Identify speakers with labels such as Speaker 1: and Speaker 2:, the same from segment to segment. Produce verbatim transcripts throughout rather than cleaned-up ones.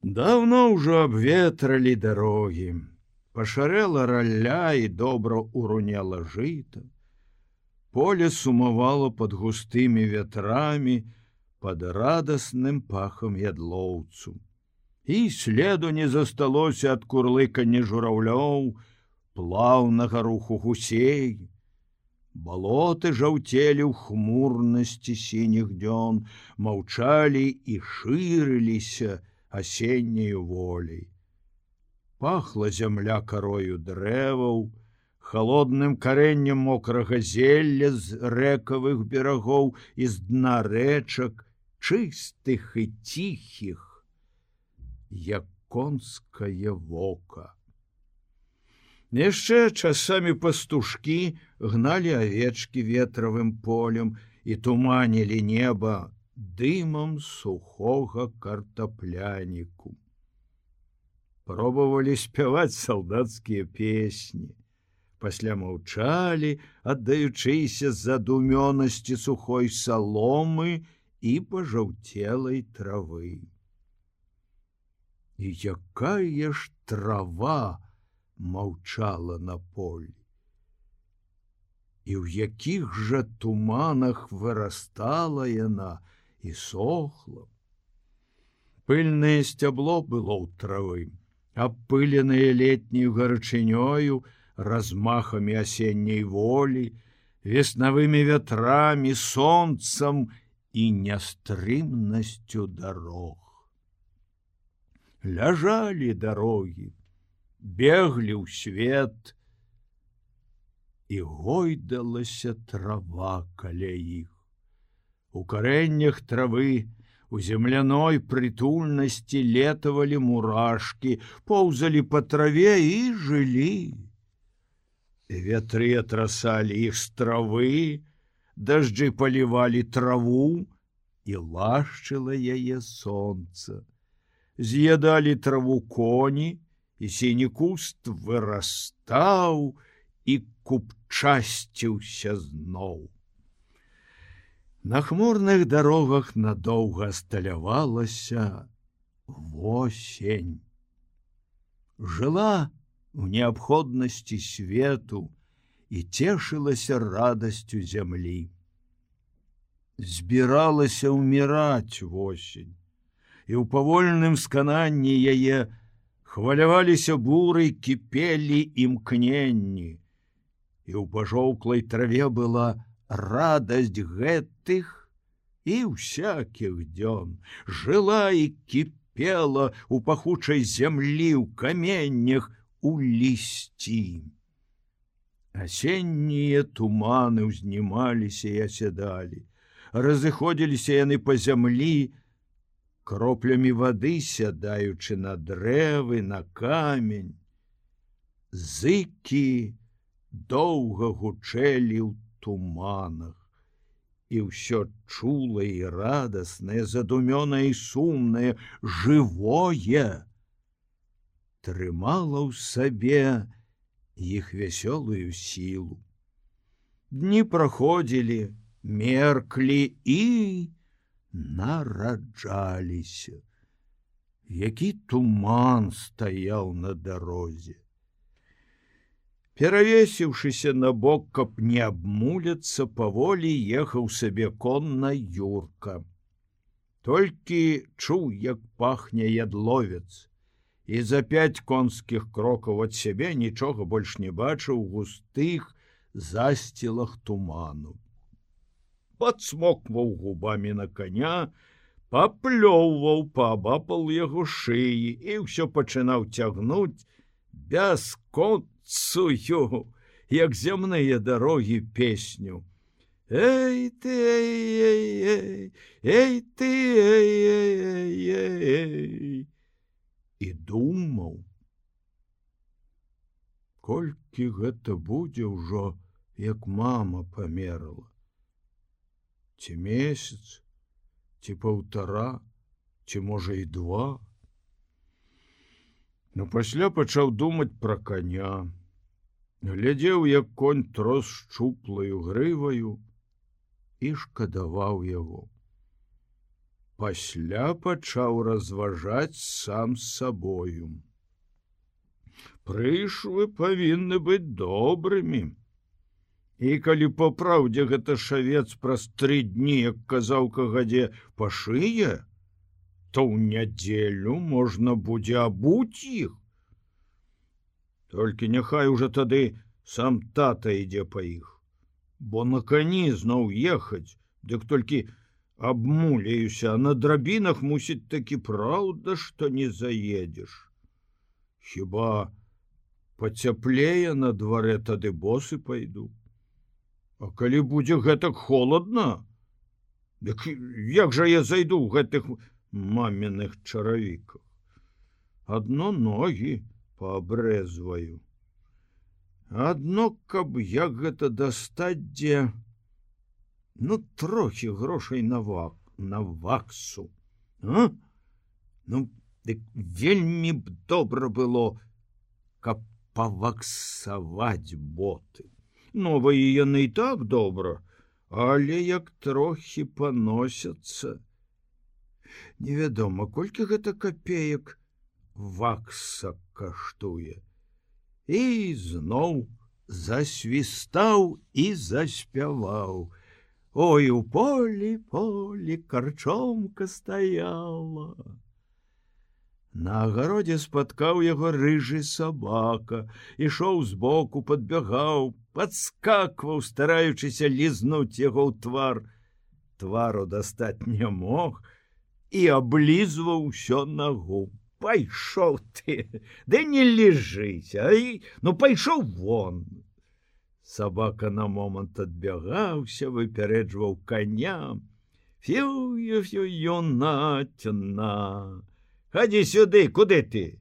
Speaker 1: Даўно ўжо абветралі дарогі, пашарэла ралля і добра уруняла жыта. Поле сумавало пад густымі вятрамі, пад радасным пахам ядлоўцу. І следу не засталося ад курлыкання жураўлёў, плаўнага руху гусей. Балоты жаўцелі ў хмурнасці сініх дзён, маўчалі і шырыліся асенняю волей. Пахла зямля карою дрэваў, холодным карэннем мокрага зелля з рэкавых берагоў і з дна рэчак, чыстых і ціхіх, як конскае вока. Яшчэ часамі пастушкі гналі авечкі ветравым полем і туманілі неба дымам сухога картапляніку. Пробавалі спяваць салдацкія песні, пасля маўчалі, аддаючыся задумёнасці сухой саломы і пажаўцелай травы. І якая ж трава маўчала на полі, і ў якіх жа туманах вырастала яна і сохла. Пыльнае сцябло было ў травы, абпыленае летняю гарачынёю, размахамі асенняй волі, веснавымі вятрамі, сонцам і нястрымнасцю дарог. Ляжалі дарогі, беглі ў свет, і гойдалася трава каля іх. У карэннях травы, у земляной прытульнасці летавалі мурашкі, поўзалі па траве і жылі. Вятры атрасалі іх з травы, дажджы палівалі траву, і лашчыла яе сонца. З'ядалі траву коні, і сіні куст вырастаў і купчасціўся зноў. На хмурных дарогах надоўга асталявалася восень. Жыла у неабходнасці свету і цешылася радасцю зямлі. Збіралася ўміраць восень, і ў павольным скананні яе хваляваліся буры, кіпелі імкненні, і ў пажоўклай траве была радасць гэтых і ўсякіх дзён, жыла і кіпела у пахучай зямлі, у каменнях, у лісці. Асеннія туманы ўзнімаліся і асядалі, разыходзіліся яны па зямлі, кроплямі вады сядаючы на дрэвы, на камень. Зыкі доўга гучэлі ў туманах, і ўсё чулае і радаснае, задумёнае і сумнае, жывое трымала ў сабе іх вясёлую сілу. Дні праходзілі, мерклі і нараджаліся. Які туман стаяў на дарозе. Перавесіўшыся на бок, каб не абмуляцца, паволі ехаў сабе конна Юрка. Толькі чуў, як пахне ядловец, і за пяць конскіх крокаў ад сябе нічога больш не бачыў у густых засцілах туману. Падсмокваў губамі на коня, паплёўваў паабапал яго шыі і ўсё пачынаў цягнуць бясконцую, як зямныя дарогі, песню. Эй ты, эй, эй, эй, эй ты, эй, эй, эй. І думаў, колькі гэта будзе ўжо, як мама памерла. Ці месяц, ці паўтара, ці можа і два. Но пасля пачаў думаць пра коня. Глядзеў, як конь трос шчуплаю грываю, і шкадаваў яго. пасля пачаў разважаць сам з сабою. Прышлы павінны быць добрымі. І калі па праўдзе гэта шавец праз тры дні, як казаў Кагадзе, пашые, то ў нядзелю можна будзе абуць іх. Толькі няхай уже тады сам тата ідзе па іх, бо на кані зноў ехаць, дык толькі абмуляюся, а на драбінах мусіць такі праўда, што не заедзеш. Хіба пацяплее на дварэ, тады босы пайду. А калі будзе гэтак холадна, дык як жа я зайду ў гэтых маміных чаравіках? Адно ногі паабрэзваю. Адно, каб як гэта дастаць, дзе, ну, трохі грошай на вак, на ваксу. А? Ну, дык вельмі б добра было, каб паваксаваць боты. Новыя яны і так добра, але як трохі паносяцца. Невядома, колькі гэта капеек вакса каштуе. І зноў засвістаў і заспяваў. Ой, у полі, полі карчомка стаяла. На агародзе спаткаў яго рыжы сабака, ішоў збоку, падбягаў, падскакваў, стараючыся лізнуць яго ў твар. Твару дастаць не мог і аблізваў усё нагу. Пайшоў ты, ды не лежыць, ай, ну пайшоў вон. Сабака на момант адбягаўся, выпярэджваў каня. Фю-ю-фю-ю, Наця-на. Хадзі сюды, куды ты?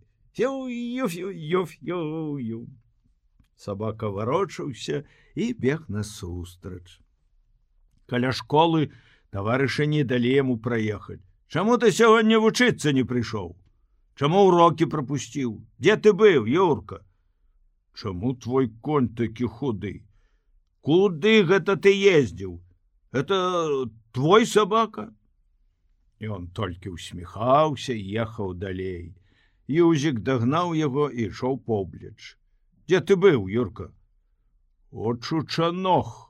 Speaker 1: Фю-ю-фю-ю-фю-ю. Сабака варочаўся і бег насустрач. Каля школы таварышы не далі яму праехаць. Чаму ты сягоння вучыцца не прыйшоў? Чаму урокі прапусціў? Дзе ты быў, Юрка? Чаму твой конь такі худы? Куды гэта ты ездзіў? Это твой сабака? І он толькі усміхаўся і ехаў далей. Юзік дагнаў яго і ішоў побліч. Дзе ты быў, Юрка? О, Чучанох.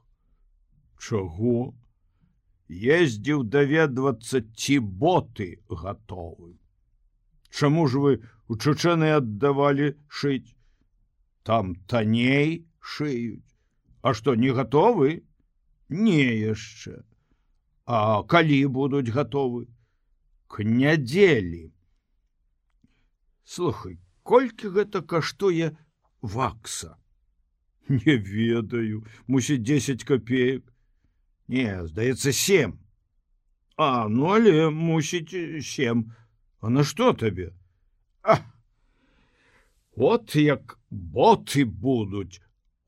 Speaker 1: Чаго? Ездзіў даведвацца, ці боты гатовы. Чаму ж вы у Чучаны аддавалі шыць? Там танней шыюць. А што, не гатовы? Не яшчэ. А калі будуць гатовы? К нядзелі. Слухай, колькі гэта каштуе вакса? Не ведаю, мусіць дзесяць копеек. Не, здаецца, сем. А, ну але мусіць сем. А на што табе? А, от як боты будуць.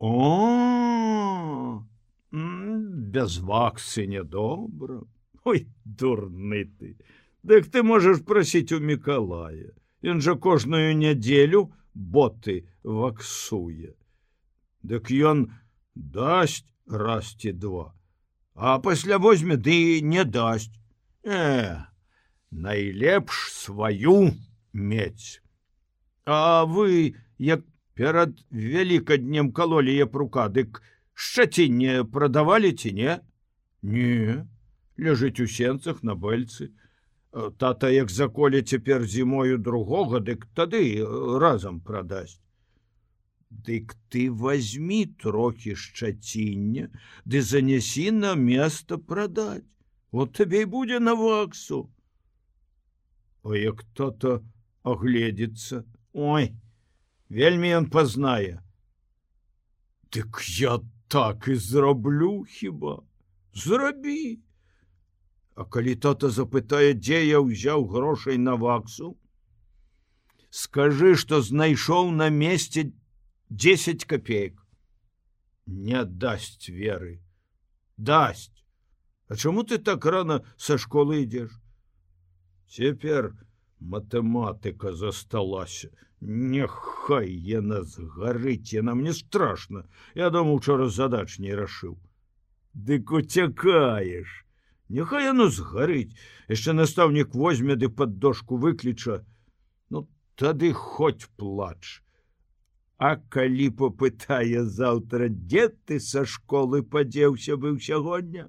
Speaker 1: О, без ваксы недобра. Ой, дурны ты. Дык ты можаш прасіць у Мікалая. Ён жа кожную нядзелю боты ваксуе. Дык ён дасць раз ці два. А пасля возьме ды не дасць. Э, найлепш сваю мець. А вы, як перад вялікаднем калолі япрука, дык шчацінне прадавалі ці не? Не, ляжыць у сенцах на бэльцы. Тата, як заколе цяпер зімою другога, дык тады разам прадасць. Дык ты возьмі трохі шчаціння, ды занясі на место прадаць. Вот табе і будзе на ваксу. А як тата агледзецца, ой, вельмі ён пазнае. Дык я так і зраблю хіба. Зрабі. А калі тата запытае, дзе я ўзяў грошай на ваксу, скажы, што знайшоў на месте дзесяць копеек. Не дасць веры. Дасць. А чаму ты так рана са школы ідзеш? Цяпер матэматыка засталася. Няхай яна згарыць, яна мне страшна. Я дома учора задач не рашыў. Дык уцякаеш. Няхай яно згарыць, яшчэ настаўнік возьме ды пад дошку выкліча. Ну тады хоць плач. А калі попытае заўтра, дзе ты са школы падзеўся быў сягоння?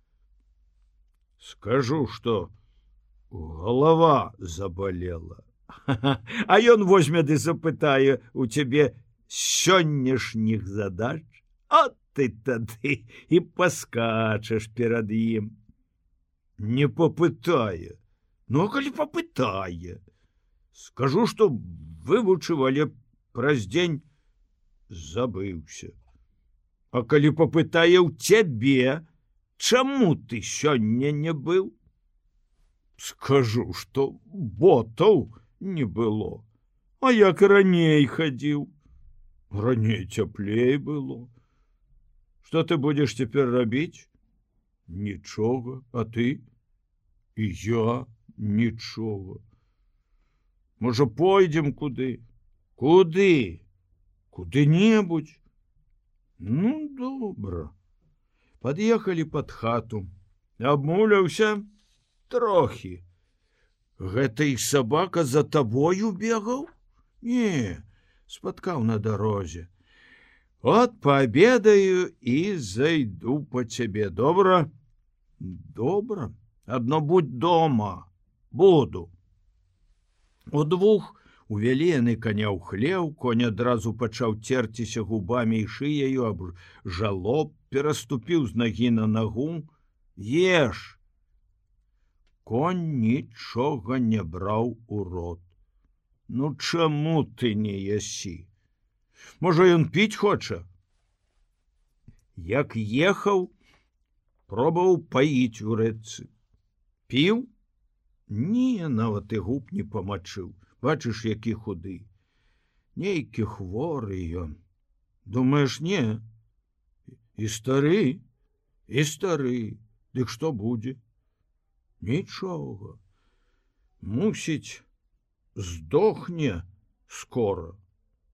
Speaker 1: Скажу, што голова заболела. А ён возьме ды запытае у цябе сённяшніх задач, а ты тады і паскачаш перад ім. Не попытае. Ну, а калі попытае, скажу, што вывучыў, але праз дзень забыўся. А калі попытае ў цябе, чаму ты сёння не быў? Скажу, што ботаў не было. А як раней хадзіў? Раней цяплей было. Што ты будзеш цяпер рабіць? Нічога, а ты? І я нічога. Можа, пойдзем куды? Куды? Куды-небудзь? Ну, добра. Пад'ехалі пад хату. Абмуляўся трохі. Гэта і сабака за табою бегаў? Не, спаткаў на дарозе. От пообедаю і зайду по цябе. Добра? Добра. Адно будь дома. Буду. Удвух увялі яны коня ў хлеў, конь адразу пачаў церціся губамі і шыяю аб жалоб, пераступіў з нагі на нагу. Еш! Конь нічога не браў у рот. Ну чаму ты не ясі? Можа, ён піць хоча? Як ехаў, пробаваў паіць у рэчцы. Піў? Не, нават і губ не памачыў. Бачыш, які худы. Нейкі хворы ён. Думаеш, не? І стары, і стары. Дык што будзе? Нічога. Мусіць, здохне скора.